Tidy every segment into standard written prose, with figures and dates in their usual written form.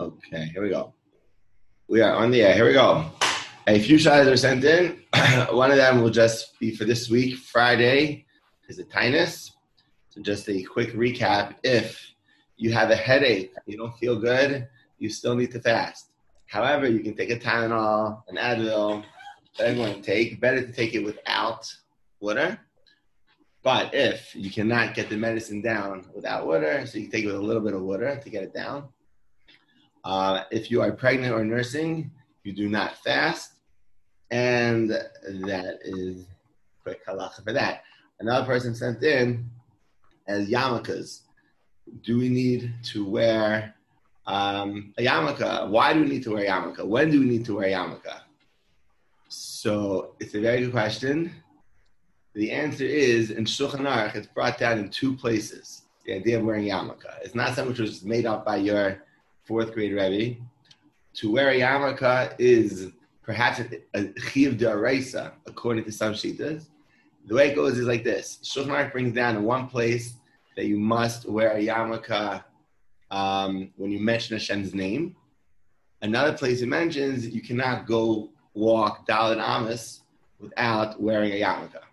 Okay, here we go. We are on the air. Here we go. A few shots are sent in. One of them will just be for this week. Friday is the tinus. So just a quick recap. If you have a headache, you don't feel good, you still need to fast. However, you can take a Tylenol, an Advil, that everyone take. Better to take it without water. But if you cannot get the medicine down without water, so you can take it with a little bit of water to get it down. If you are pregnant or nursing, you do not fast. And that is quick halacha for that. Another person sent in as yarmulkes. Do we need to wear a yarmulke? Why do we need to wear a yarmulke? When do we need to wear a yarmulke? So it's a very good question. The answer is, in Shulchan Aruch, it's brought down in two places, the idea of wearing yarmulke. It's not something which was made up by your fourth grade Rebbe. To wear a yarmulke is perhaps a chiyuv d'oraisa, according to some shittas. The way it goes is like this. Shulchan Aruch brings down in one place that you must wear a yarmulke when you mention Hashem's name. Another place it mentions you cannot go walk Dalet Amos without wearing a yarmulke.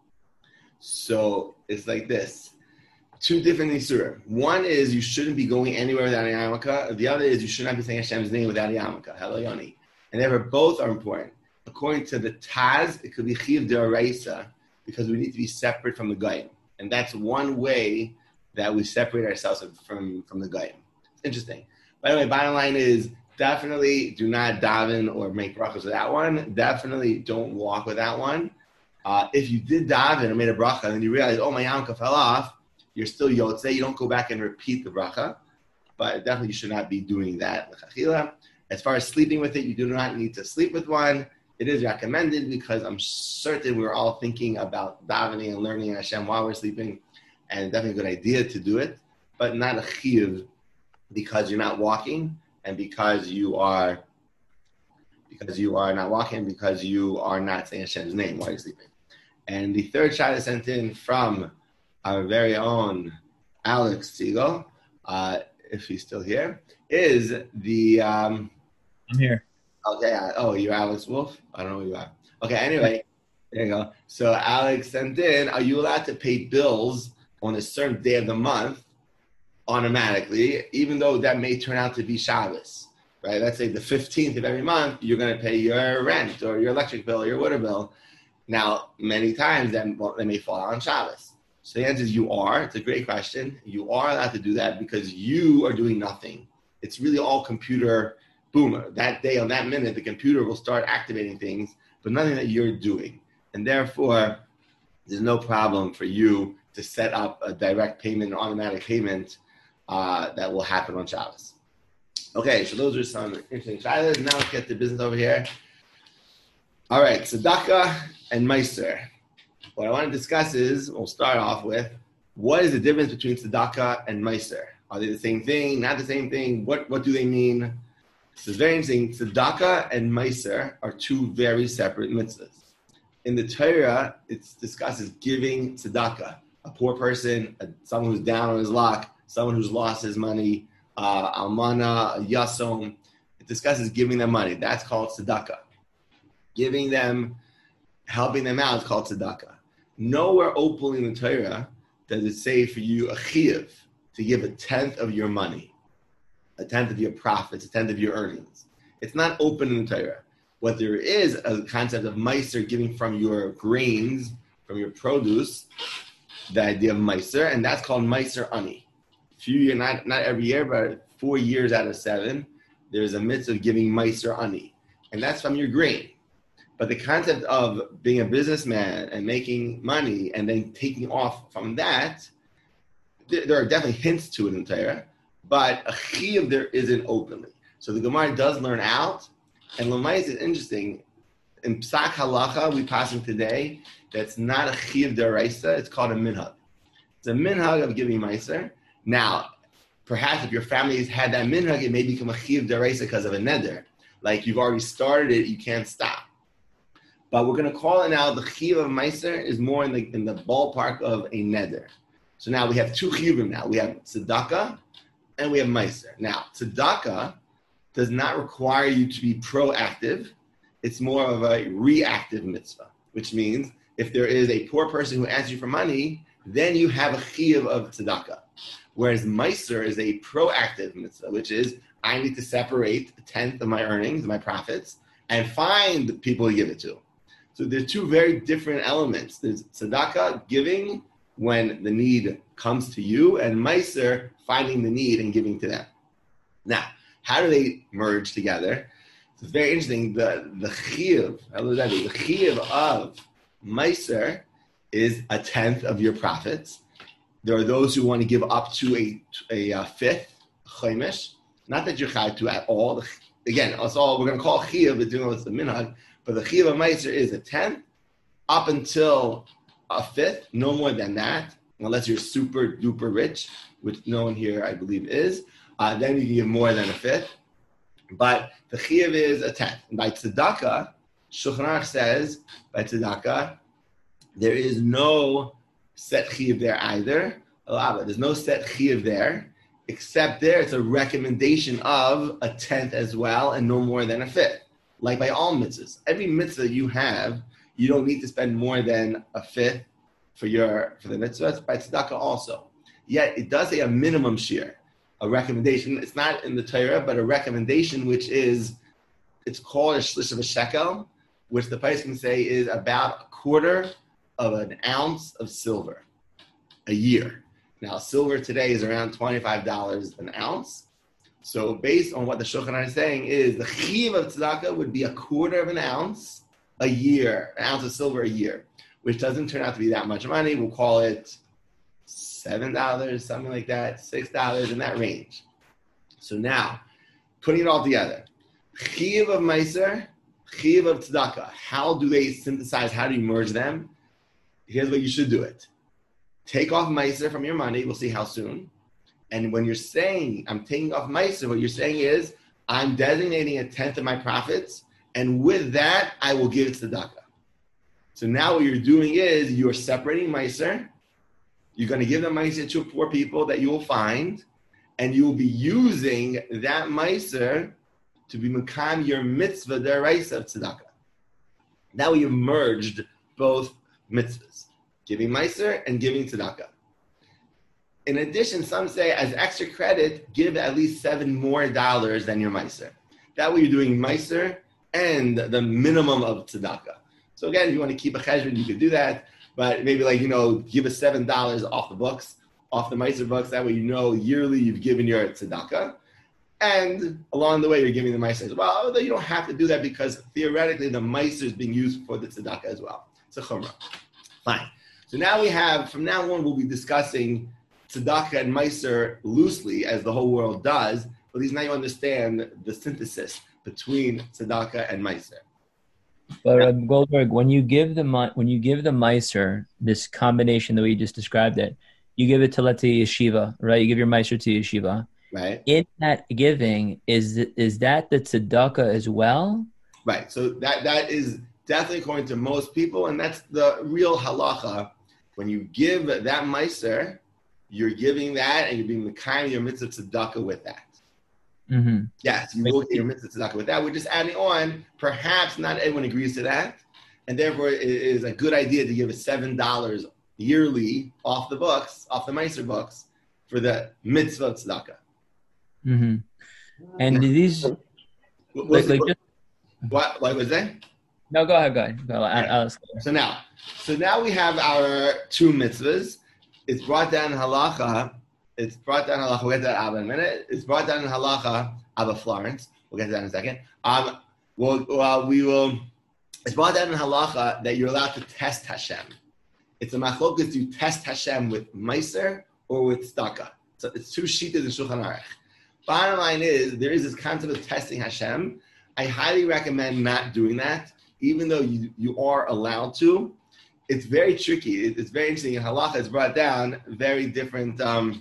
So it's like this. Two different isurim. One is you shouldn't be going anywhere without a yarmulke. The other is you should not be saying Hashem's name without a yarmulke. Hello, Yoni. And therefore, both are important. According to the Taz, it could be chiyuv d'oraisa because we need to be separate from the goyim. And that's one way that we separate ourselves from the goyim. It's interesting. By the way, bottom line is definitely do not daven or make brachos with that one. Definitely don't walk with that one. If you did daven and made a bracha and then you realize, oh, my yarmulke fell off, you're still yotzei. You don't go back and repeat the bracha. But definitely you should not be doing that. As far as sleeping with it, you do not need to sleep with one. It is recommended because I'm certain we're all thinking about davening and learning Hashem while we're sleeping, and definitely a good idea to do it, but not a chiyuv because you're not walking and because you are not walking and because you are not saying Hashem's name while you're sleeping. And the third shot is sent in from our very own Alex Siegel, if he's still here, is the... I'm here. Okay. You're Alex Wolf? I don't know who you are. Okay, anyway, there you go. So Alex sent in, are you allowed to pay bills on a certain day of the month automatically, even though that may turn out to be Shabbos, right? Let's say the 15th of every month, you're going to pay your rent or your electric bill or your water bill. Now, many times that may fall on Shabbos. So the answer is you are. It's a great question. You are allowed to do that because you are doing nothing. It's really all computer boomer. That day, on that minute, the computer will start activating things, but nothing that you're doing. And therefore, there's no problem for you to set up a direct payment or automatic payment that will happen on Shabbos. Okay, so those are some interesting shilas. Now let's get to business over here. All right, tzedakah and meiser. What I want to discuss is, we'll start off with, what is the difference between tzedakah and meiser? Are they the same thing, not the same thing? What do they mean? This is very interesting. Tzedakah and meiser are two very separate mitzvahs. In the Torah, it's discussed as giving tzedakah. A poor person, someone who's down on his luck, someone who's lost his money, almana, a yasom. It discusses giving them money. That's called tzedakah. Giving them, helping them out is called tzedakah. Nowhere openly in the Torah does it say for you a chiyuv to give a tenth of your money, a tenth of your profits, a tenth of your earnings. It's not open in the Torah. What there is a concept of meiser, giving from your grains, from your produce, the idea of meiser, and that's called meiser ani. Few years, not every year, but 4 years out of 7, there's a mitzvah of giving meiser ani, and that's from your grain. But the concept of being a businessman and making money and then taking off from that, there are definitely hints to it in Torah, but a chiyuv there isn't openly. So the Gemara does learn out, and Lamais is interesting. In Psak Halacha, we passing today, that's not a chiyuv d'oraisa, it's called a minhag. It's a minhag of giving meiser. Now, perhaps if your family has had that minhag, it may become a chiyuv d'oraisa because of a neder. Like you've already started it, you can't stop. But we're going to call it now the chiyuv of meiser is more in the ballpark of a neder. So now we have two chiyuvim now. We have tzedakah and we have meiser. Now, tzedakah does not require you to be proactive. It's more of a reactive mitzvah, which means if there is a poor person who asks you for money, then you have a chiyuv of tzedakah. Whereas Meiser is a proactive mitzvah, which is I need to separate a tenth of my earnings, my profits, and find the people to give it to. So there's two very different elements. There's tzedakah, giving when the need comes to you, and Meiser, finding the need and giving to them. Now, how do they merge together? It's very interesting. The chiyuv of Meiser is a tenth of your profits. There are those who want to give up to a fifth chaimish. Not that you're chayv to at all. Again, that's all we're going to call chiyuv, but doing it's the minhag. But the chiyuv of Meiser is a tenth up until a fifth, no more than that, unless you're super duper rich, which no one here I believe is. Then you can give more than a fifth. But the chiyuv is a tenth. And by tzedakah, Shulchan Aruch says by tzedakah, there is no set chiyuv there either. There's no set chiyuv there, except there it's a recommendation of a tenth as well, and no more than a fifth. Like by all mitzvahs, every mitzvah you have, you don't need to spend more than a fifth for the mitzvah. It's by tzedakah also. Yet it does say a minimum share, a recommendation. It's not in the Torah, but a recommendation, which is it's called a shlish of a shekel, which the price can say is about a quarter of an ounce of silver a year. Now, silver today is around $25 an ounce. So based on what the Shulchan Aruch is saying is the chiyuv of tzedakah would be a quarter of an ounce a year, an ounce of silver a year, which doesn't turn out to be that much money. We'll call it $7, something like that, $6, in that range. So now, putting it all together, chiyuv of Meiser, chiyuv of tzedakah. How do they synthesize? How do you merge them? Here's what you should do it. Take off Meiser from your money. We'll see how soon. And when you're saying, I'm taking off Meiser, what you're saying is, I'm designating a tenth of my profits, and with that, I will give tzedakah. So now what you're doing is, you're separating Meiser. You're going to give the Meiser to poor people that you will find, and you will be using that Meiser to be mekam your mitzvah deraisa of tzedakah. Now you've merged both mitzvahs, giving Meiser and giving tzedakah. In addition, some say as extra credit, give at least $7 more than your Meiser. That way you're doing Meiser and the minimum of tzedakah. So again, if you want to keep a cheshbon, you could do that. But maybe give us $7 off the books, off the Meiser books. That way yearly you've given your tzedakah. And along the way, you're giving the Meiser as well. Although you don't have to do that because theoretically the Meiser is being used for the tzedakah as well. It's a chumrah. Fine. So now from now on, we'll be discussing tzedakah and Meiser loosely, as the whole world does. But at least now you understand the synthesis between tzedakah and Meiser. But Goldberg, when you give the Meiser, this combination the way you just described it, you give it to, let's say, yeshiva, right? You give your Meiser to yeshiva. Right. In that giving, is that the tzedakah as well? Right. So that is definitely according to most people, and that's the real halacha. When you give that Meiser, you're giving that, and you're being mekayim your mitzvah tzedakah with that. Mm-hmm. Yes, you will get your mitzvah tzedakah with that. We're just adding on. Perhaps not everyone agrees to that, and therefore it is a good idea to give $7 yearly off the Meiser books for the mitzvah tzedakah. Mm-hmm. And these, what was that? No, go ahead. So now we have our two mitzvahs. It's brought down in halacha. We'll get to that Abba in a minute. It's brought down in halacha, Abba Florence. We'll get to that in a second. It's brought down in halacha that you're allowed to test Hashem. It's a machlokas to test Hashem with Meiser or with tzedakah. So it's two shittas in Shulchan Aruch. Bottom line is, there is this concept of testing Hashem. I highly recommend not doing that, even though you are allowed to. It's very tricky. It's very interesting. In halacha, it's brought down very different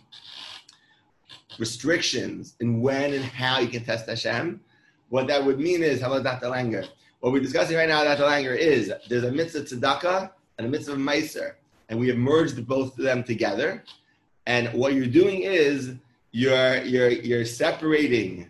restrictions in when and how you can test Hashem. What that would mean is, hello, Dr. Langer. What we're discussing right now, Dr. Langer, is there's a mitzvah tzedakah and a mitzvah meiser, and we have merged both of them together. And what you're doing is you're separating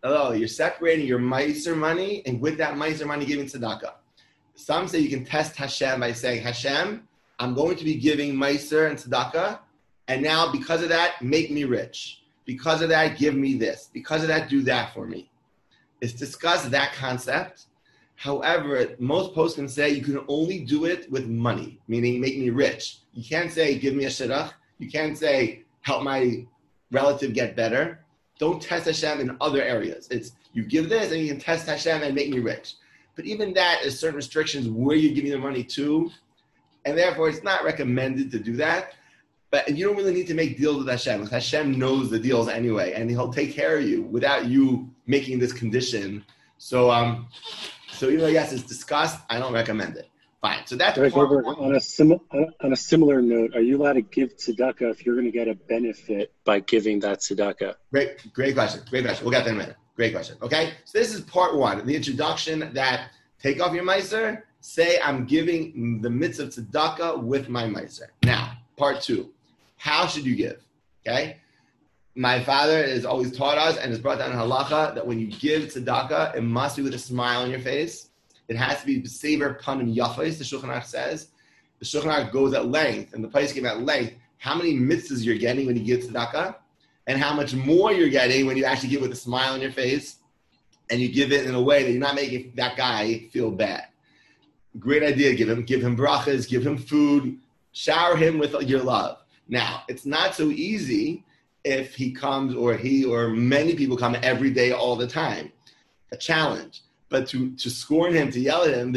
Hello, you're separating your meiser money, and with that meiser money, giving tzedakah. Some say you can test Hashem by saying, Hashem, I'm going to be giving meiser and tzedakah, and now because of that, make me rich. Because of that, give me this. Because of that, do that for me. It's discussed that concept. However, most posts can say you can only do it with money, meaning make me rich. You can't say, give me a shidduch. You can't say, help my relative get better. Don't test Hashem in other areas. It's you give this and you can test Hashem and make me rich. But even that is certain restrictions where you're giving the money to. And therefore, it's not recommended to do that. But you don't really need to make deals with Hashem, because Hashem knows the deals anyway, and He'll take care of you without you making this condition. So even though, yes, it's discussed, I don't recommend it. Fine. So that's on a similar note, are you allowed to give tzedakah if you're going to get a benefit by giving that tzedakah? Great question. We'll get there in a minute. Great question. Okay, so this is part one, the introduction that take off your meiser, say I'm giving the mitzvah tzedakah with my meiser. Now, part two, how should you give? Okay, my father has always taught us and has brought down in halacha that when you give tzedakah, it must be with a smile on your face. It has to be b'sever panim yafos, the Shulchan Aruch says. The Shulchan Aruch goes at length, and the place came at length, how many mitzvahs you're getting when you give tzedakah, and how much more you're getting when you actually give it with a smile on your face, and you give it in a way that you're not making that guy feel bad. Great idea. Give him brachas, give him food, shower him with your love. Now, it's not so easy if he comes or he or many people come every day all the time. A challenge. But to scorn him, to yell at him,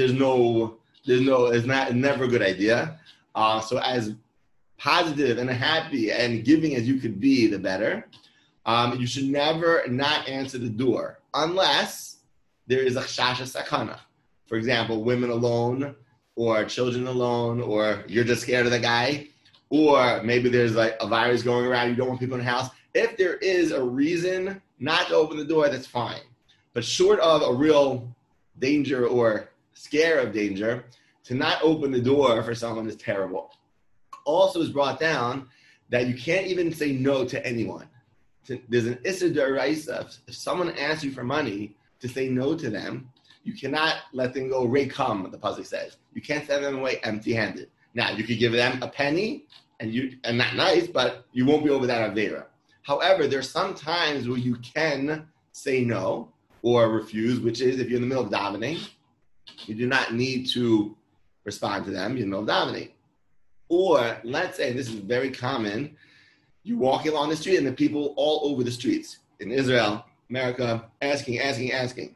it's never a good idea. So as positive and happy and giving as you could be, the better. You should never not answer the door unless there is a chashash sakana. For example, women alone or children alone, or you're just scared of the guy, or maybe there's like a virus going around, you don't want people in the house. If there is a reason not to open the door, that's fine. But short of a real danger or scare of danger, to not open the door for someone is terrible. Also is brought down that you can't even say no to anyone. There's an Issur D'Oraisa. If someone asks you for money, to say no to them, you cannot let them go reikam, the pasuk says. You can't send them away empty-handed. Now, you could give them a penny, and not nice, but you won't be over that avera. However, there's some times where you can say no or refuse, which is if you're in the middle of davening, you do not need to respond to them. You're in the middle of davening. Or let's say, and this is very common, you're walking along the street and the people all over the streets in Israel, America, asking.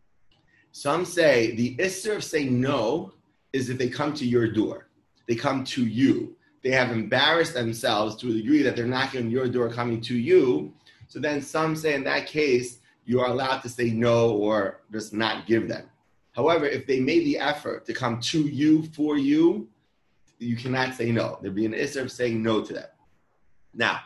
Some say the issur of saying no is if they come to your door. They come to you. They have embarrassed themselves to a degree that they're knocking on your door coming to you. So then some say in that case, you are allowed to say no or just not give them. However, if they made the effort to come to you, for you, you cannot say no. There'd be an issur of saying no to them. Now,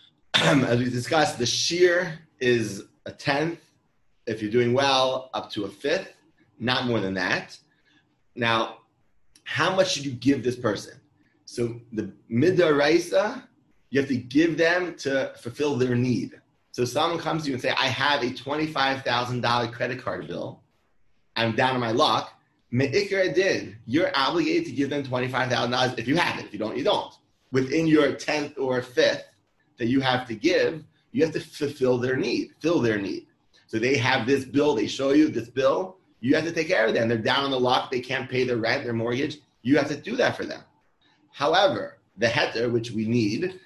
as we discussed, the shear is a 10th. If you're doing well, up to a 5th, not more than that. Now, how much should you give this person? So the mid'oraisa, you have to give them to fulfill their need. So someone comes to you and say, I have a $25,000 credit card bill. I'm down on my luck. Me'ikar adin, you're obligated to give them $25,000 if you have it. If you don't, you don't. Within your 10th or 5th that you have to give, you have to fulfill their need, fill their need. So they have this bill, they show you this bill, you have to take care of them. They're down on the luck, they can't pay their rent, their mortgage. You have to do that for them. However, the heter, which we need,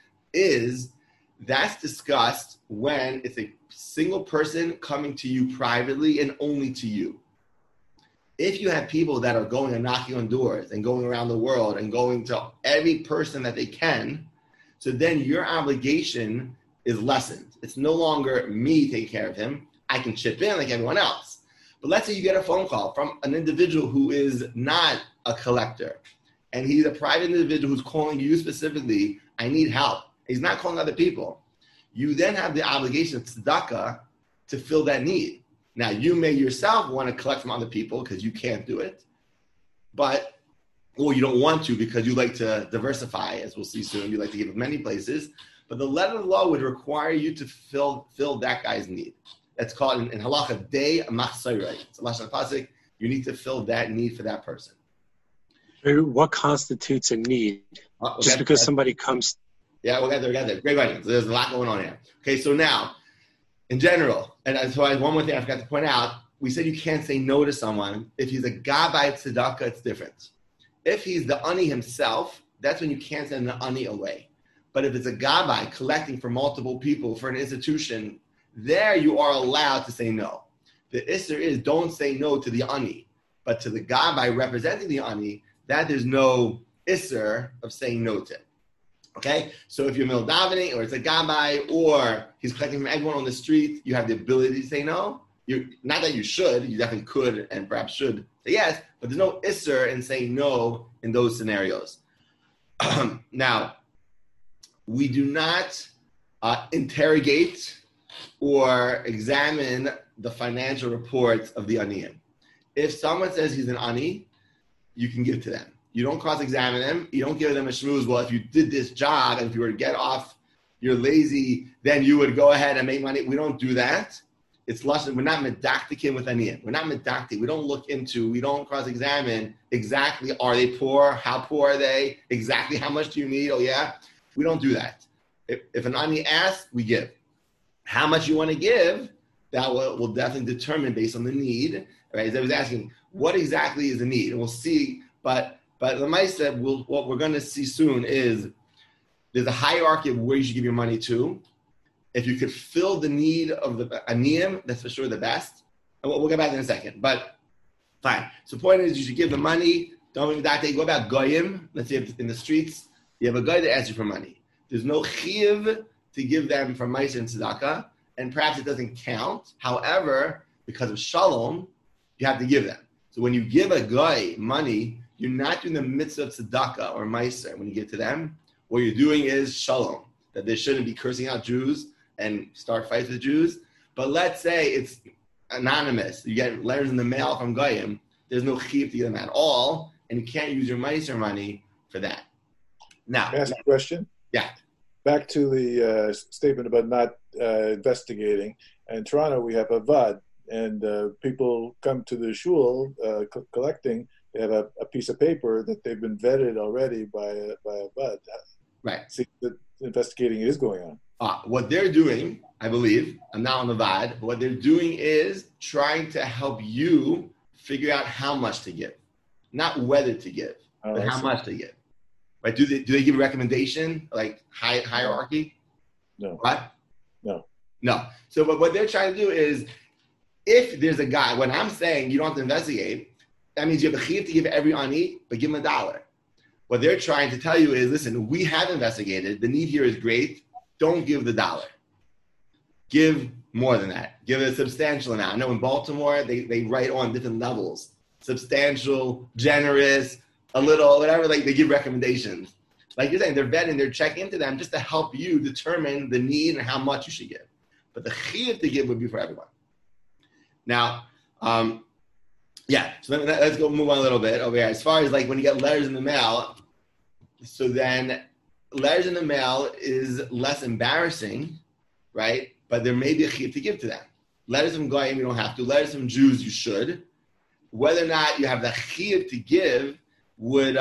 that's discussed when it's a single person coming to you privately and only to you. If you have people that are going and knocking on doors and going around the world and going to every person that they can, so then your obligation is lessened. It's no longer me taking care of him. I can chip in like everyone else. But let's say you get a phone call from an individual who is not a collector, and he's a private individual who's calling you specifically, I need help. He's not calling other people. You then have the obligation of tzedakah to fill that need. Now, you may yourself want to collect from other people because you can't do it, or you don't want to because you like to diversify, as we'll see soon. You like to give it many places. But the letter of the law would require you to fill that guy's need. That's called in halacha day machsirah. It's a lashon pasuk. You need to fill that need for that person. What constitutes a need? Just because somebody comes. Yeah, we'll get there. Great question. So there's a lot going on here. Okay, so now, in general, and so one more thing I forgot to point out, we said you can't say no to someone. If he's a gabbai tzedakah, it's different. If he's the ani himself, that's when you can't send the ani away. But if it's a gabbai collecting for multiple people for an institution, there you are allowed to say no. The isser is don't say no to the ani, but to the gabbai representing the ani, that there's no isser of saying no to. Okay, so if you're mil davening, or it's a gabbai, or he's collecting from everyone on the street, you have the ability to say no. Not that you should, you definitely could and perhaps should say yes, but there's no isser in saying no in those scenarios. Now, we do not interrogate or examine the financial reports of the aniyim. If someone says he's an ani, you can give to them. You don't cross-examine them. You don't give them a shmooze. Well, if you did this job and if you were to get off, you're lazy, then you would go ahead and make money. We don't do that. It's lashon. We're not medaktikim with aniyim. We're not medaktik. We don't look into, we don't cross-examine exactly, are they poor? How poor are they? Exactly how much do you need? Oh, yeah. We don't do that. If an ani asks, we give. How much you want to give, that will definitely determine based on the need. Right? As I was asking, what exactly is the need? And we'll see, but the Maisa, what we're going to see soon is there's a hierarchy of where you should give your money to. If you could fill the need of the aniyim, that's for sure the best. And we'll get back in a second, but fine. So the point is you should give the money. Don't even that. Go about goyim. Let's say in the streets, you have a guy that asks you for money. There's no chiyuv to give them for Maisa and tzedakah, and perhaps it doesn't count. However, because of shalom, you have to give them. So when you give a guy money, you're not doing the mitzvah of tzedakah or Maisa when you give to them. What you're doing is shalom, that they shouldn't be cursing out Jews and start fights with Jews. But let's say it's anonymous. You get letters in the mail from Goyim. There's no chiyuv to give them at all, and you can't use your Maisa money for that. Now, can I ask a question? Yeah. Back to the statement about not investigating. In Toronto, we have a VAD, and people come to the shul collecting. They have a piece of paper that they've been vetted already by a VAD. Right. See, the investigating is going on. What they're doing, I believe, I'm not on the VAD, but what they're doing is trying to help you figure out how much to give. Not whether to give, but how much to give. Right? Do they give a recommendation, like hierarchy? No. What? No. So what they're trying to do is, if there's a guy, when I'm saying you don't have to investigate, that means you have a chiyuv to give every ani, but give him $1. What they're trying to tell you is, listen, we have investigated. The need here is great. Don't give the $1. Give more than that. Give a substantial amount. I know in Baltimore, they write on different levels. Substantial, generous, a little, whatever, like they give recommendations. Like you're saying, they're vetting, they're checking into them just to help you determine the need and how much you should give. But the chiyuv to give would be for everyone. Now, so let's go move on a little bit over here. As far as like when you get letters in the mail, so then letters in the mail is less embarrassing, right? But there may be a chiyuv to give to them. Letters from Goyim, you don't have to. Letters from Jews, you should. Whether or not you have the chiyuv to give would,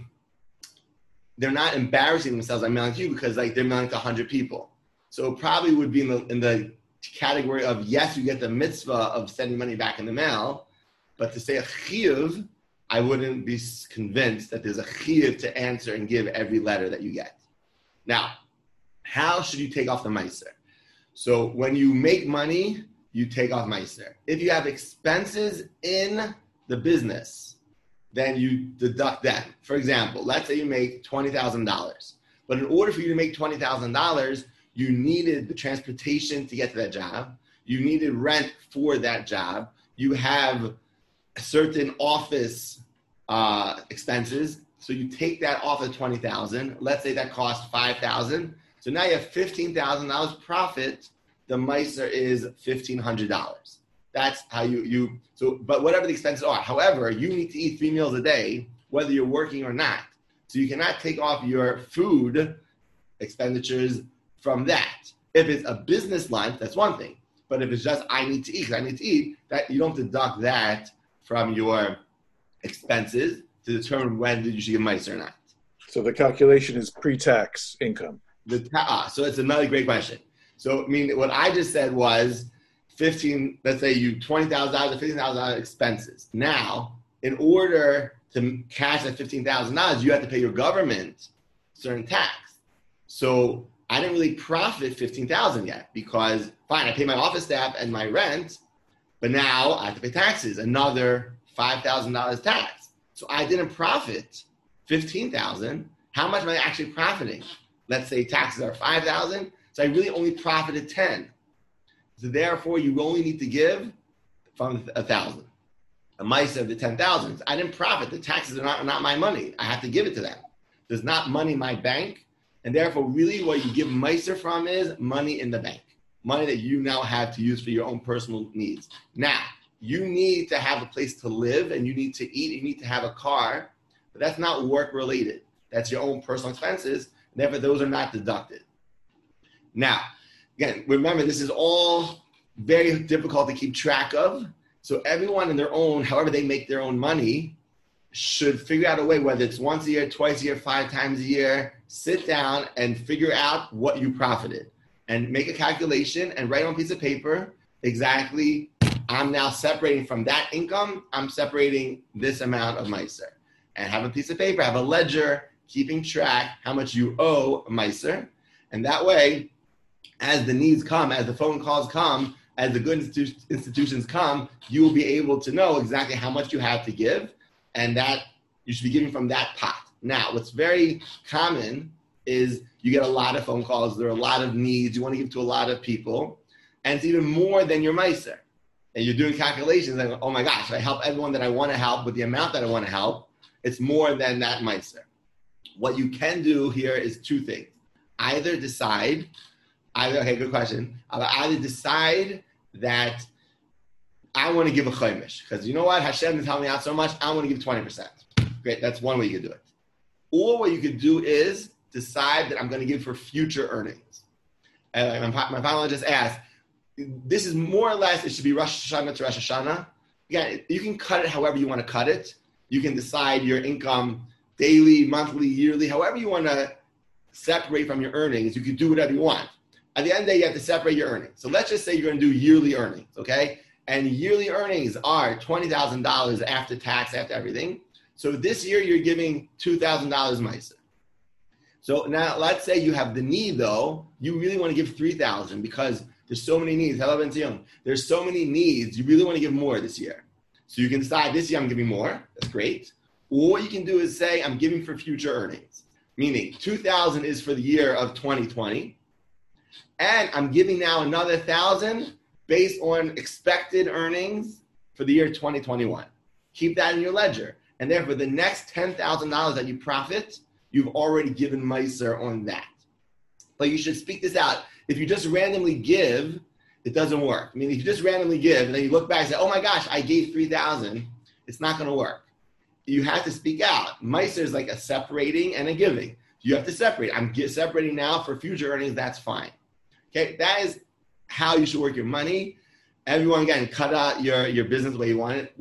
they're not embarrassing themselves by mailing to you because like they're mailing to 100 people. So it probably would be in the category of, yes, you get the mitzvah of sending money back in the mail, but to say a chiyuv, I wouldn't be convinced that there's a chiyuv to answer and give every letter that you get. Now, how should you take off the meiser? So when you make money, you take off meiser. If you have expenses in the business, then you deduct that. For example, let's say you make $20,000. But in order for you to make $20,000, you needed the transportation to get to that job. You needed rent for that job. You have certain office expenses. So you take that off of $20,000. Let's say that cost $5,000. So now you have $15,000 profit. The meiser is $1,500. That's how but whatever the expenses are. However, you need to eat 3 meals a day, whether you're working or not. So you cannot take off your food expenditures from that. If it's a business lunch, that's one thing. But if it's just I need to eat, that you don't deduct that from your expenses to determine whether you should give meiser or not. So the calculation is pre-tax income. So it's another great question. So, I mean, what I just said was 15, let's say you $20,000 or $15,000 expenses. Now, in order to cash that $15,000, you have to pay your government certain tax. So I didn't really profit $15,000 yet because, fine, I pay my office staff and my rent, but now I have to pay taxes, another $5,000 tax. So I didn't profit $15,000. How much am I actually profiting? Let's say taxes are $5,000. So I really only profited $10,000. So therefore, you only need to give from $1,000. A meiser of the $10,000. I didn't profit. The taxes are not my money. I have to give it to them. There's not money in my bank. And therefore, really what you give meiser from is money in the bank. Money that you now have to use for your own personal needs. Now, you need to have a place to live and you need to eat. You need to have a car. But that's not work related. That's your own personal expenses. Therefore, those are not deducted. Now, again, remember, this is all very difficult to keep track of. So everyone in their own, however they make their own money, should figure out a way, whether it's once a year, twice a year, 5 times a year, sit down and figure out what you profited and make a calculation and write on a piece of paper exactly, I'm now separating from that income, I'm separating this amount of meiser. And have a piece of paper, have a ledger, keeping track how much you owe a meiser. And that way, as the needs come, as the phone calls come, as the good institutions come, you will be able to know exactly how much you have to give, and that you should be giving from that pot. Now, what's very common is you get a lot of phone calls. There are a lot of needs. You want to give to a lot of people, and it's even more than your meiser. And you're doing calculations like, oh my gosh, I help everyone that I want to help with the amount that I want to help. It's more than that meiser. What you can do here is 2 things. Either decide, good question. Either decide that I want to give a chaimish because you know what, Hashem is helping me out so much, I want to give 20%. Great, that's one way you could do it. Or what you could do is decide that I'm going to give for future earnings. And my final just asked, this is more or less, it should be Rosh Hashanah to Rosh Hashanah. Again, you can cut it however you want to cut it. You can decide your income daily, monthly, yearly, however you want to separate from your earnings. You can do whatever you want. At the end of the day, you have to separate your earnings. So let's just say you're going to do yearly earnings, okay? And yearly earnings are $20,000 after tax, after everything. So this year, you're giving $2,000 meiser. So now let's say you have the need, though. You really want to give $3,000 because there's so many needs. Hello, Ben Zion. There's so many needs. You really want to give more this year. So you can decide this year I'm giving more. That's great. Or what you can do is say I'm giving for future earnings. Meaning $2,000 is for the year of 2020. And I'm giving now another $1,000 based on expected earnings for the year 2021. Keep that in your ledger. And therefore, the next $10,000 that you profit, you've already given meiser on that. But you should speak this out. If you just randomly give, it doesn't work. I mean, if you just randomly give and then you look back and say, oh my gosh, I gave $3,000, it's not going to work. You have to speak out. Meiser is like a separating and a giving. You have to separate. I'm separating now for future earnings. That's fine. Okay, that is how you should work your money. Everyone, again, cut out your business the way you want it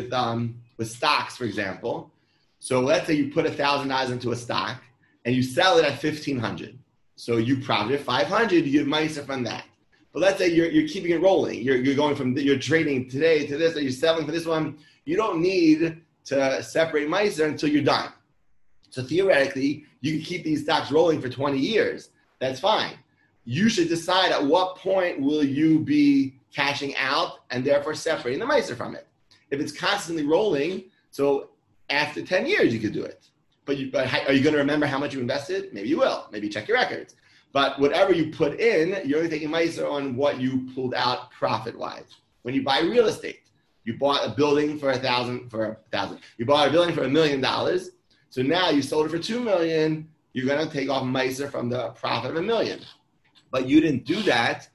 with stocks, for example. So let's say you put $1,000 into a stock and you sell it at $1,500. So you profited $500. You give meiser from that. But let's say you're keeping it rolling. You're going from you're trading today to this, or you're selling for this one. You don't need to separate meiser until you're done. So theoretically, you can keep these stocks rolling for 20 years. That's fine. You should decide at what point will you be cashing out and therefore separating the meiser from it. If it's constantly rolling, so after 10 years you could do it. But are you going to remember how much you invested? Maybe you will. Maybe check your records. But whatever you put in, you're only taking meiser on what you pulled out profit-wise. When you buy real estate, you bought a building for $1,000. You bought a building for $1 million. So now you sold it for $2 million. You're going to take off meiser from the profit of $1 million. But you didn't do that.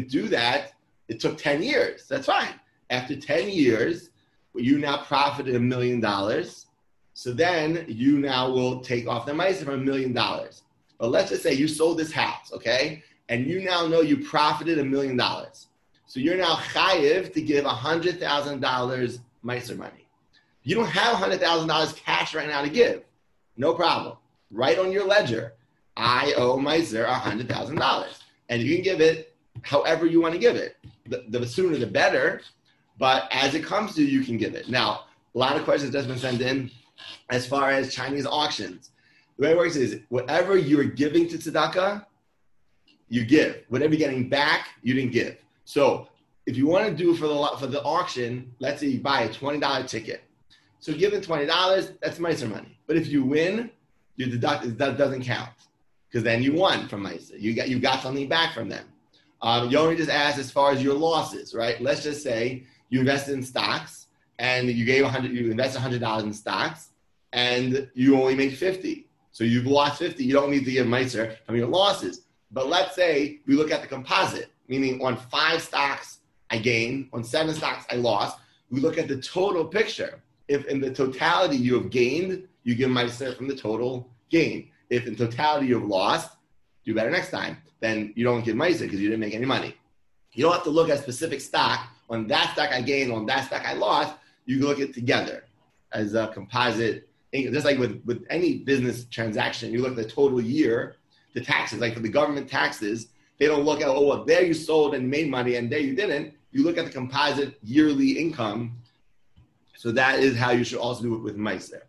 It took 10 years. That's fine. After 10 years, you now profited $1 million. So then you now will take off the meiser from $1 million. But let's just say you sold this house, okay? And you now know you profited $1 million. So you're now chayiv to give $100,000 meiser money. You don't have $100,000 cash right now to give. No problem. Write on your ledger, I owe meiser $100,000. And you can give it however you want to give it. The sooner the better, but as it comes to you, you can give it. Now, a lot of questions that's been sent in as far as Chinese auctions. The way it works is whatever you're giving to tzedakah, you give. Whatever you're getting back, you didn't give. So if you want to do for the auction, let's say you buy a $20 ticket. So given $20, that's meiser money. But if you win, you deduct, that doesn't count because then you won from meiser. You got something back from them. Yoni just asked as far as your losses, right? Let's just say you invested in stocks and you invested $100 in stocks and you only made 50. So you've lost 50. You don't need to give meiser from your losses. But let's say we look at the composite, meaning on 5 stocks I gained, on 7 stocks I lost. We look at the total picture. If in the totality you have gained, you give meiser from the total gain. If in totality you have lost, do better next time. Then you don't give meiser because you didn't make any money. You don't have to look at a specific stock. On that stock I gained, on that stock I lost. You look at it together as a composite. Just like with any business transaction, you look at the total year, the taxes, like for the government taxes, they don't look at, well, there you sold and made money and there you didn't. You look at the composite yearly income. So that is how you should also do it with meiser.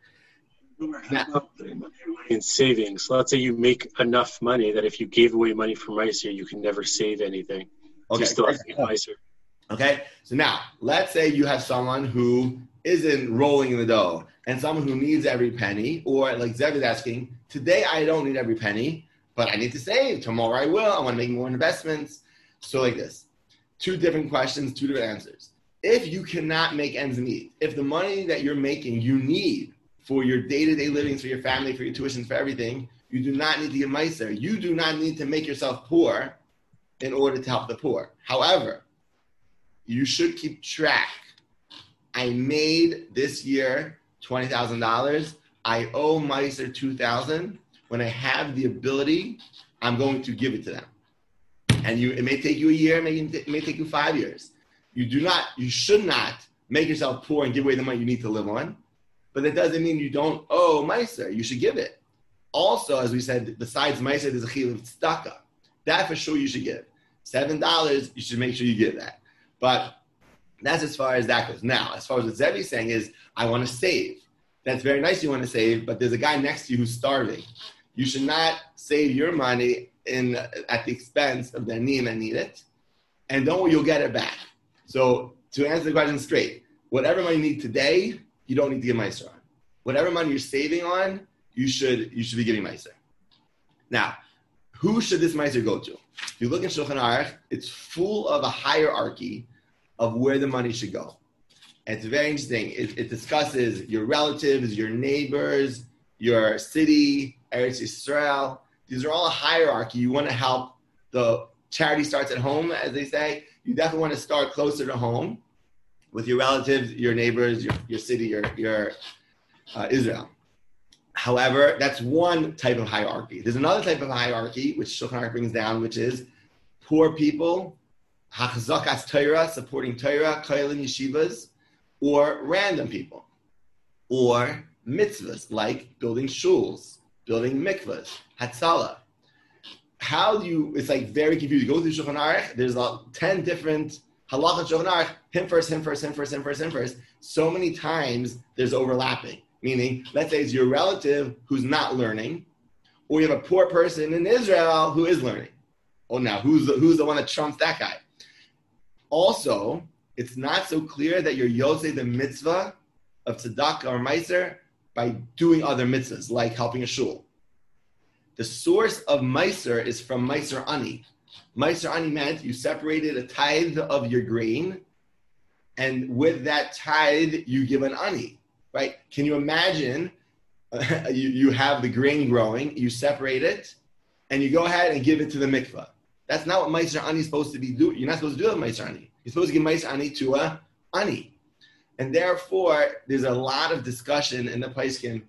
In savings, let's say you make enough money that if you gave away money from meiser, you can never save anything. Okay. You still have to get meiser. Okay, so now let's say you have someone who isn't rolling in the dough and someone who needs every penny, or like Zev is asking, today I don't need every penny, but I need to save. Tomorrow I will. I want to make more investments. So like this, 2 different questions, 2 different answers. If you cannot make ends meet, if the money that you're making you need for your day-to-day living, for your family, for your tuition, for everything, you do not need to give meiser. You do not need to make yourself poor in order to help the poor. However, you should keep track. I made this year $20,000. I owe meiser $2,000. When I have the ability, I'm going to give it to them. And it may take you a year, it may take you 5 years. You should not make yourself poor and give away the money you need to live on. But that doesn't mean you don't owe meiser. You should give it. Also, as we said, besides meiser, there's a chiyuv of tzedakah. That for sure you should give. $7, you should make sure you give that. But that's as far as that goes. Now, as far as what Zevi is saying is, I want to save. That's very nice you want to save, but there's a guy next to you who's starving. You should not save your money at the expense of the aniyim that need it. And don't worry, you'll get it back. So to answer the question straight, whatever money you need today, you don't need to give meiser on. Whatever money you're saving on, you should be giving meiser. Now, who should this meiser go to? If you look in Shulchan Aruch, it's full of a hierarchy of where the money should go. And it's very interesting. It discusses your relatives, your neighbors, your city, Eretz Yisrael. These are all a hierarchy. You want to help. The charity starts at home, as they say. You definitely want to start closer to home with your relatives, your neighbors, your city, your Israel. However, that's one type of hierarchy. There's another type of hierarchy, which Shulchan Aruch brings down, which is poor people, hachzakas Torah, supporting Torah, kohelim yeshivas, or random people, or mitzvahs, like building shuls, building mikvahs, hatzalah. It's like very confusing. You go through Shulchan Aruch, there's 10 different halachot Shulchan Aruch, him first, him first, him first, him first, him first. So many times there's overlapping. Meaning, let's say it's your relative who's not learning, or you have a poor person in Israel who is learning. Oh, now who's the one that trumps that guy? Also, it's not so clear that you're yosei the mitzvah of tzedakah or meiser by doing other mitzvahs, like helping a shul. The source of meiser is from meiser ani. Meiser ani meant you separated a tithe of your grain, and with that tithe, you give an ani. Right? Can you imagine you have the grain growing, you separate it, and you go ahead and give it to the mikvah? That's not what Meiser Ani is supposed to be doing. You're not supposed to do that with Meiser Ani. You're supposed to give Meiser Ani to a Ani. And therefore, there's a lot of discussion in the Paiskim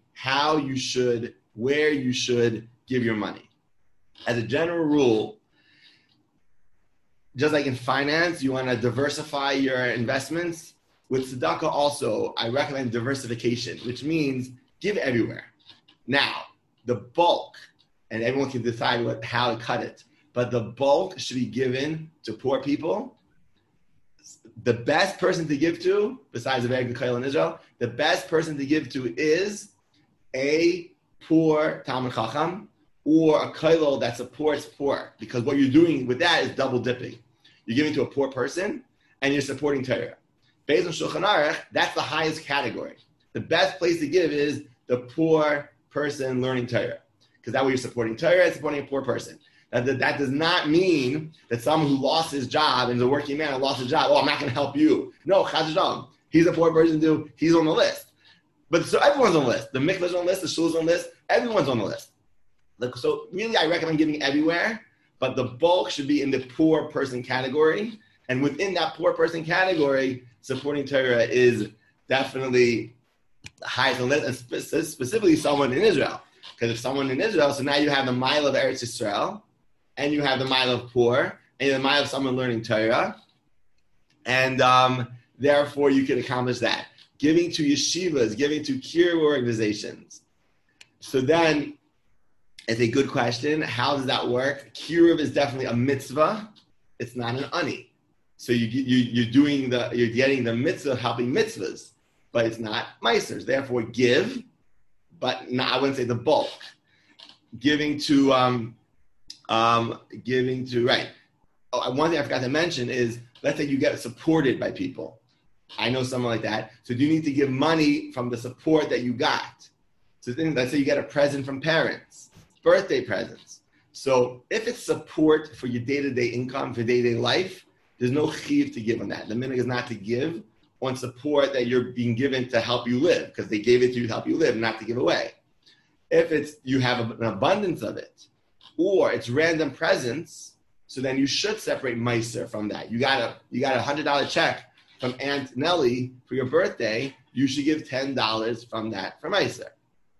where you should give your money. As a general rule, just like in finance, you want to diversify your investments. With tzedakah also, I recommend diversification, which means give everywhere. Now, the bulk, and everyone can decide how to cut it, but the bulk should be given to poor people. The best person to give to, besides the Berg Koil in Israel, the best person to give to is a poor Talmid Chacham or a Koil that supports poor. Because what you're doing with that is double dipping. You're giving to a poor person and you're supporting Torah. Based on Shulchan Aruch, that's the highest category. The best place to give is the poor person learning Torah. Because that way you're supporting Torah and supporting a poor person. That does not mean that someone who lost his job and is a working man and lost his job, I'm not going to help you. No, chas v'shalom. He's a poor person too. He's on the list. But so everyone's on the list. The mikvah's on the list. The shul's on the list. Everyone's on the list. So really, I recommend giving everywhere, but the bulk should be in the poor person category. And within that poor person category, supporting Torah is definitely the highest on the list, and specifically someone in Israel. Because if someone in Israel, so now you have the mile of Eretz Yisrael, and you have the mile of poor, and you have the mile of someone learning Torah, and therefore you can accomplish that. Giving to yeshivas, giving to kiruv organizations. So then, it's a good question. How does that work? Kiruv is definitely a mitzvah. It's not an ani. So you're getting the mitzvah of helping mitzvahs, but it's not meisers. Therefore, give, but I wouldn't say the bulk. Giving to right. Oh, one thing I forgot to mention is, let's say you get supported by people. I know someone like that. So do you need to give money from the support that you got? So let's say you get a present from parents, birthday presents. So if it's support for your day-to-day income, for day-to-day life, there's no chiv to give on that. The minhag is not to give on support that you're being given to help you live, because they gave it to you to help you live, not to give away. If it's you have an abundance of it, or it's random presents, so then you should separate meiser from that. You got a $100 check from Aunt Nellie for your birthday. You should give $10 from that for meiser.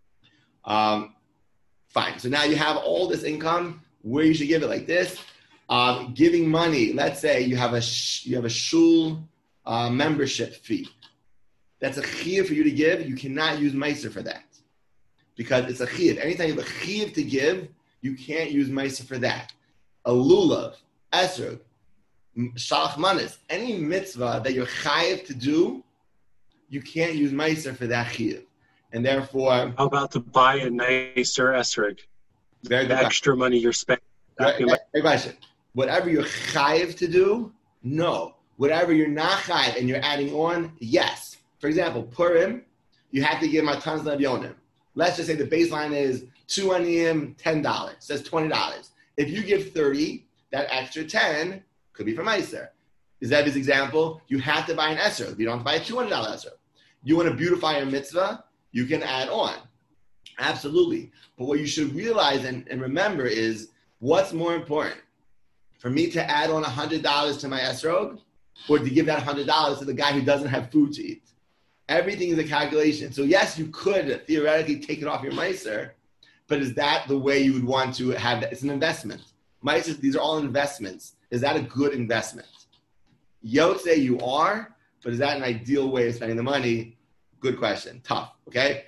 Fine. So now you have all this income. Where you should give it like this. Giving money. Let's say you have a shul membership fee. That's a chiyuv for you to give. You cannot use meiser for that because it's a chiyuv. Anytime you have a chiyuv to give, you can't use meiser for that. A lulav, esrog, shalach manis, any mitzvah that you're chayiv to do, you can't use meiser for that chiyuv. And therefore... How about to buy a nicer esrog? Very good. The extra money you're spending. Great question. Whatever you're chayiv to do, no. Whatever you're not chayiv and you're adding on, yes. For example, Purim, you have to give matans l'avyonim. Let's just say the baseline is 2 aniyim, $10. So that's $20. If you give 30, that extra 10 could be for meiser. Is that his example? You have to buy an esrog. You don't have to buy a $200 esrog. You want to beautify your mitzvah, you can add on. Absolutely. But what you should realize and remember is, what's more important? For me to add on $100 to my esrog, or to give that $100 to the guy who doesn't have food to eat? Everything is a calculation. So yes, you could theoretically take it off your meiser, but is that the way you would want to have that? It's an investment. Meisers, these are all investments. Is that a good investment? Yotze, you are, but is that an ideal way of spending the money? Good question. Tough, okay?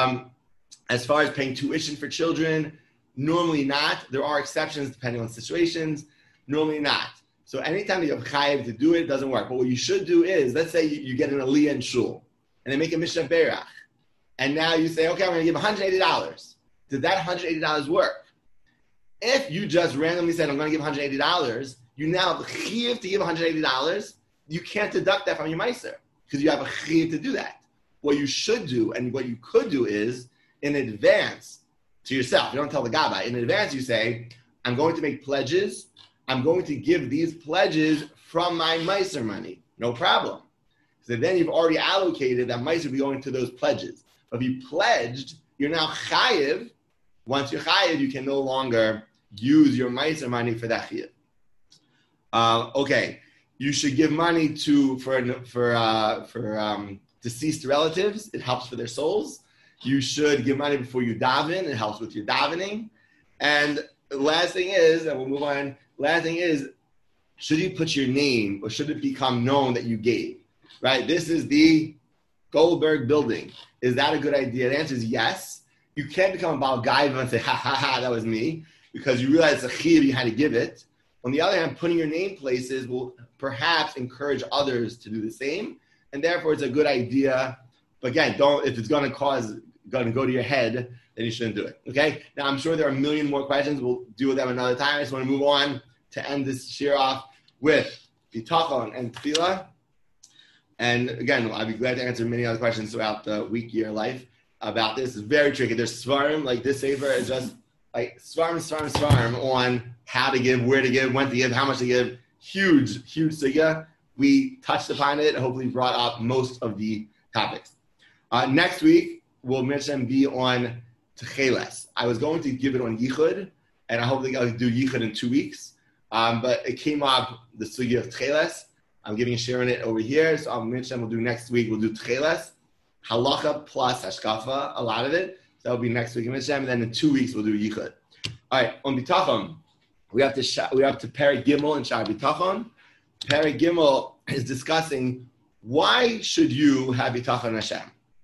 As far as paying tuition for children, normally not. There are exceptions depending on situations. Normally not. So anytime you have chayiv to do it, it doesn't work. But what you should do is, let's say you get an aliyah in shul, and they make a Mishnah Berach. And now you say, okay, I'm going to give $180. Did that $180 work? If you just randomly said, I'm going to give $180, you now have a chiv to give $180. You can't deduct that from your meiser because you have a chiv to do that. What you should do and what you could do is, in advance to yourself, you don't tell the gabbai, in advance you say, I'm going to make pledges. I'm going to give these pledges from my meiser money. No problem. So then you've already allocated that meiser will be going to those pledges. But if you pledged, you're now chayiv. Once you're chayiv, you can no longer use your meiser money for that chayiv. Okay, you should give money for deceased relatives. It helps for their souls. You should give money before you daven. It helps with your davening. And the last thing is, and we'll move on, last thing is, should you put your name or should it become known that you gave? Right? This is the Goldberg building. Is that a good idea? The answer is yes. You can't become a Baal Gaiva and say, ha, ha, ha, that was me, because you realize it's a chiyuv, you had to give it. On the other hand, putting your name places will perhaps encourage others to do the same, and therefore it's a good idea. But again, if it's going to go to your head, then you shouldn't do it. Okay? Now, I'm sure there are a million more questions. We'll deal with them another time. I just want to move on to end this shir off with bitachon and tefillah. And again, I'd be glad to answer many other questions throughout the week, year, life about this. It's very tricky. There's svarim, like this sefer is just like svarim on how to give, where to give, when to give, how much to give. Huge sugya. We touched upon it and hopefully brought up most of the topics. Next week, we'll mention be on Techeles. I was going to give it on Yichud, and I hope I'll do Yichud in 2 weeks. But it came up, the sugya of Techeles. I'm giving a share on it over here, so I'll mention we'll do next week. We'll do Techeles, Halacha plus Hashkafa, a lot of it. So that'll be next week in Hashem, and then in 2 weeks we'll do Yichud. All right, on Bitachon, we have to Perek Gimel and Shar Bitachon. Perek Gimel is discussing why should you have Bitachon Hashem.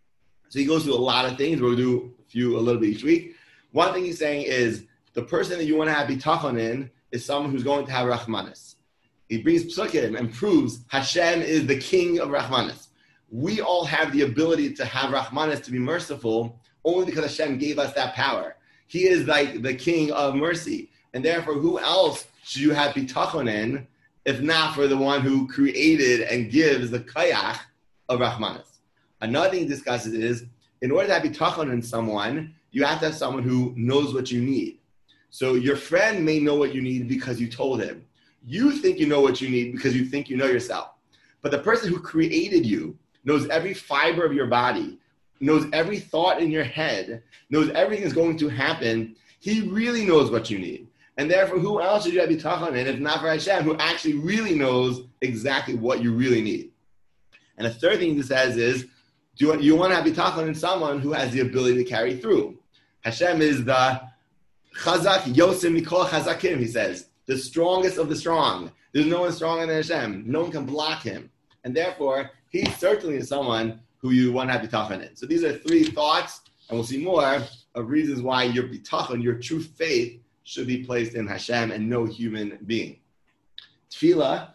So he goes through a lot of things. We'll do a little bit each week. One thing he's saying is the person that you want to have Bitachon in is someone who's going to have Rachmanis. He brings psukim and proves Hashem is the king of Rachmanis. We all have the ability to have Rachmanis, to be merciful, only because Hashem gave us that power. He is like the king of mercy. And therefore, who else should you have bitachon in, if not for the one who created and gives the kayach of Rachmanis? Another thing he discusses is, in order to have bitachon in someone, you have to have someone who knows what you need. So your friend may know what you need because you told him. You think you know what you need because you think you know yourself. But the person who created you knows every fiber of your body, knows every thought in your head, knows everything that's going to happen. He really knows what you need. And therefore, who else should you have bitachon in if not for Hashem, who actually really knows exactly what you really need? And the third thing he says is, do you want to have bitachon in someone who has the ability to carry through? Hashem is the chazak yosim mikol chazakim, he says. The strongest of the strong. There's no one stronger than Hashem. No one can block him. And therefore, he certainly is someone who you want to have bitachon in. So these are 3 thoughts, and we'll see more of reasons why your bitachon, your true faith, should be placed in Hashem and no human being. Tefillah,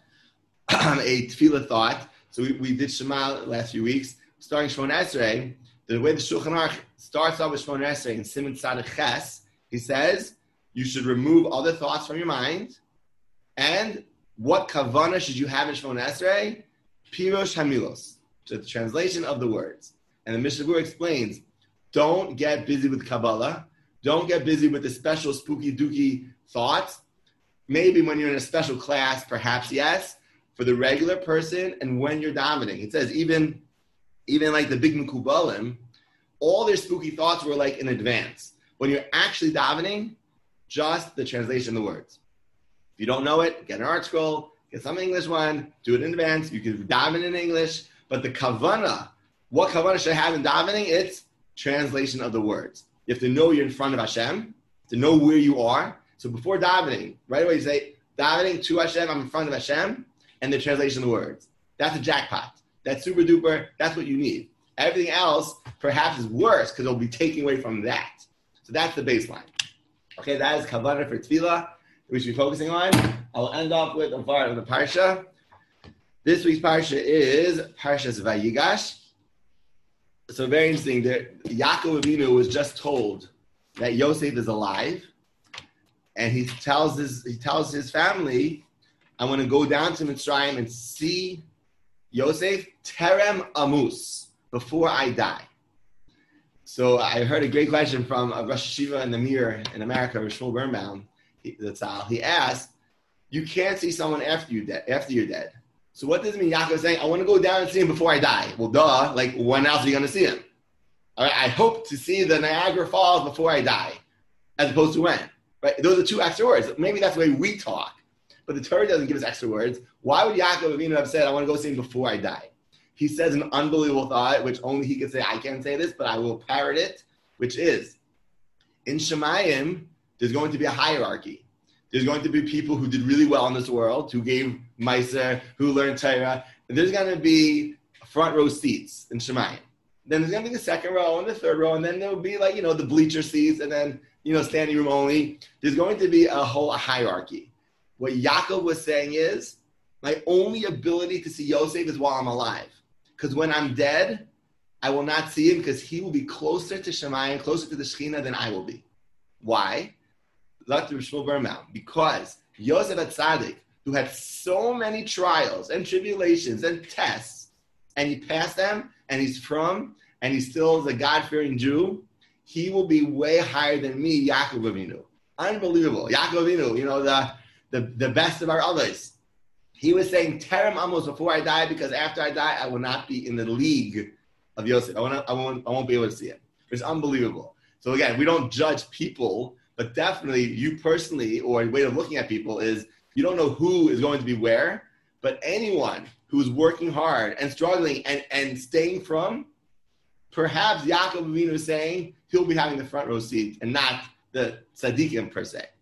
a tefillah thought. So we did Shema last few weeks. Starting Shmon Esrei, the way the Shulchan Aruch starts off with Shmon Esrei in Siman Tzaddik Ches, he says, you should remove other thoughts from your mind. And what kavana should you have in Shmon Esrei? Pirosh Hamilos, so the translation of the words. And the Mishnah Berurah explains, don't get busy with Kabbalah. Don't get busy with the special spooky dooky thoughts. Maybe when you're in a special class, perhaps yes. For the regular person and when you're davening. It says even like the big Mekubalim, all their spooky thoughts were like in advance. When you're actually davening, just the translation of the words. If you don't know it, get an art scroll, get some English one, do it in advance. You can daven in English, but the kavana, what kavana should I have in davening? It's translation of the words. You have to know you're in front of Hashem, to know where you are. So before davening, right away you say, davening to Hashem, I'm in front of Hashem, and the translation of the words. That's a jackpot. That's super duper. That's what you need. Everything else perhaps is worse because it'll be taken away from that. So that's the baseline. Okay, that is kavanah for tefillah we should be focusing on. I'll end off with a part of the parsha. This week's parsha is Parshas Vayigash. So very interesting. Yaakov Avinu was just told that Yosef is alive, and he tells his family, "I want to go down to Mitzrayim and see Yosef Terem Amus before I die." So I heard a great question from Rosh Hashiva in the Mir in America, Shmuel Birnbaum. He asked, "You can't see someone after you're dead. So what does it mean?" Yaakov is saying, "I want to go down and see him before I die." Well, duh. Like, when else are you going to see him? All right, I hope to see the Niagara Falls before I die, as opposed to when. Right? Those are 2 extra words. Maybe that's the way we talk, but the Torah doesn't give us extra words. Why would Yaakov Avinu have said, "I want to go see him before I die"? He says an unbelievable thought, which only he can say. I can't say this, but I will parrot it, which is, in Shemayim, there's going to be a hierarchy. There's going to be people who did really well in this world, who gave Meiser, who learned Torah. And there's going to be front row seats in Shemayim. Then there's going to be the second row and the third row, and then there'll be like, the bleacher seats, and then, standing room only. There's going to be a hierarchy. What Yaakov was saying is, my only ability to see Yosef is while I'm alive. Because when I'm dead, I will not see him because he will be closer to Shemayim, closer to the Shekhinah than I will be. Why? Because Yosef HaTzadik, who had so many trials and tribulations and tests, and he passed them, and he's still a God-fearing Jew, he will be way higher than me, Yaakov Avinu. Unbelievable. Yaakov Avinu, the best of our others. He was saying, Terem Amos, before I die, because after I die, I will not be in the league of Yosef. I won't be able to see it. It's unbelievable. So again, we don't judge people, but definitely you personally, or a way of looking at people is, you don't know who is going to be where, but anyone who's working hard and struggling and staying from, perhaps Yaakov Avinu is saying he'll be having the front row seat and not the tzaddikim per se.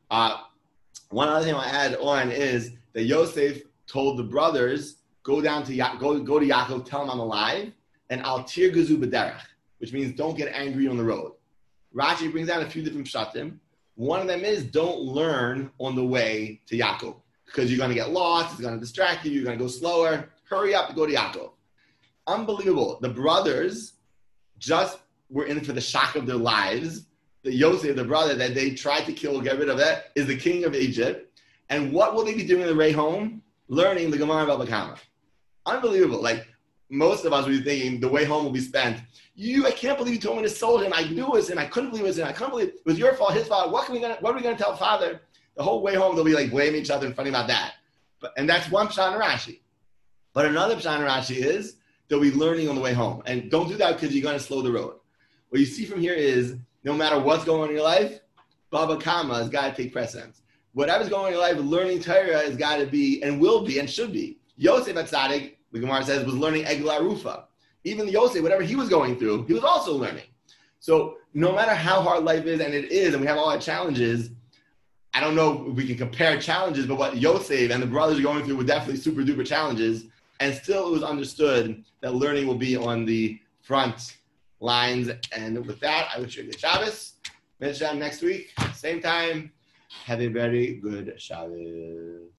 One other thing I'll add on is that Yosef told the brothers, go to Yaakov, tell him I'm alive, and al tir gezu b'derech, which means don't get angry on the road. Rashi brings down a few different pshatim. One of them is don't learn on the way to Yaakov, because you're going to get lost, it's going to distract you, you're going to go slower. Hurry up and go to Yaakov. Unbelievable. The brothers just were in for the shock of their lives. The Yosef, the brother that they tried to kill, get rid of it, is the king of Egypt. And what will they be doing on the way home? Learning the Gemara Baba Kama. Unbelievable. Like, most of us will be thinking the way home will be spent. I can't believe you told me to sold him. I knew it was him. I couldn't believe it was him. I couldn't believe it was your fault, his fault. What are we going to tell father? The whole way home, they'll be like blaming each other and funny about that. And that's one pshat in Rashi. But another pshat in Rashi is they'll be learning on the way home. And don't do that because you're going to slow the road. What you see from here is no matter what's going on in your life, Baba Kama has got to take precedence. Whatever's going on in your life, learning Torah has got to be and will be and should be. Yosef HaTzadik, the Gemara says, was learning Egla Rufa. Even Yosef, whatever he was going through, he was also learning. So no matter how hard life is, and it is, and we have all our challenges, I don't know if we can compare challenges, but what Yosef and the brothers are going through were definitely super duper challenges. And still it was understood that learning will be on the front lines. And with that, I wish you a good Shabbos. Next week, same time. Have a very good Shabbos.